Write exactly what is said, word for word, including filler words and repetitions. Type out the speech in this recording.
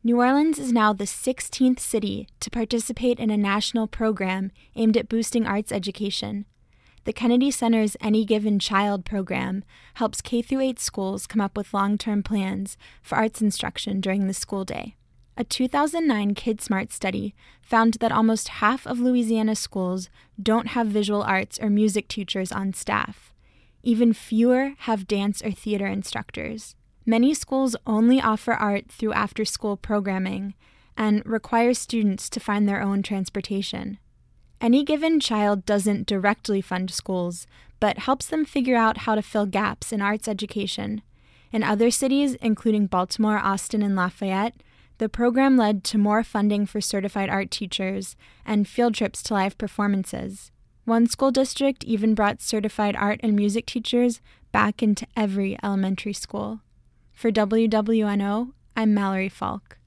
New Orleans is now the sixteenth city to participate in a national program aimed at boosting arts education. The Kennedy Center's Any Given Child program helps K through eight schools come up with long-term plans for arts instruction during the school day. A two thousand nine KidSmart study found that almost half of Louisiana schools don't have visual arts or music teachers on staff. Even fewer have dance or theater instructors. Many schools only offer art through after-school programming and require students to find their own transportation. Any Given Child doesn't directly fund schools, but helps them figure out how to fill gaps in arts education. In other cities, including Baltimore, Austin, and Lafayette, the program led to more funding for certified art teachers and field trips to live performances. One school district even brought certified art and music teachers back into every elementary school. For W W N O, I'm Mallory Falk.